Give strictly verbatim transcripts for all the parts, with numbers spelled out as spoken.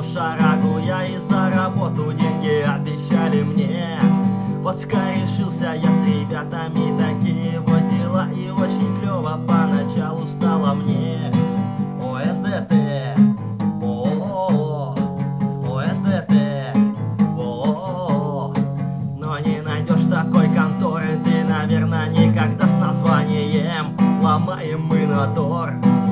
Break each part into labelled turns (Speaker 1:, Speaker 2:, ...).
Speaker 1: шарагу я и за работу деньги обещали мне. Вот решился я с ребятами, такие вот дела, и очень клево поначалу стало мне. О эс дэ тэ, о, о эс дэ тэ, о, но не найдешь такой конторы ты, наверное, никогда, с названием «Ломаем мы мотор».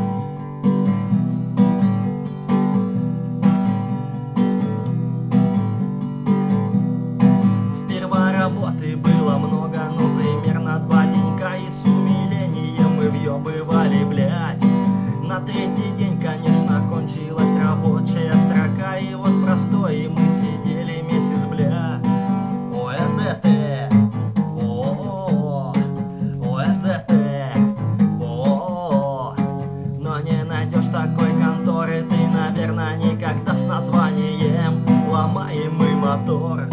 Speaker 1: Работы было много, ну примерно два денька, и с умилением мы въебывали, блядь. На третий день, конечно, кончилась рабочая строка, и вот простой, и мы сидели месяц, бля. О эс дэ тэ, о, о эс дэ тэ, о, но не найдешь такой конторы ты, наверное, никогда, с названием «Ломаем мы мотор».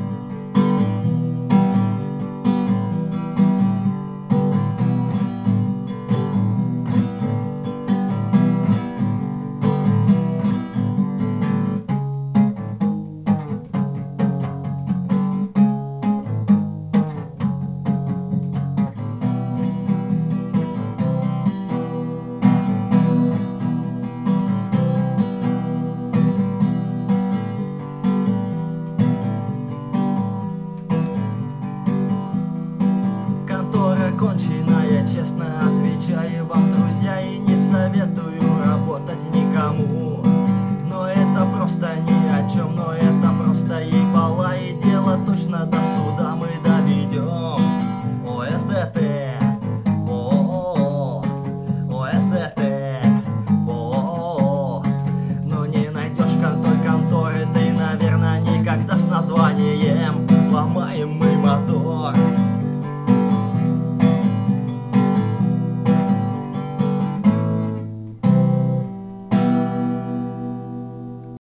Speaker 1: Конченая, честно отвечаю вам, друзья, и не советую работать никому.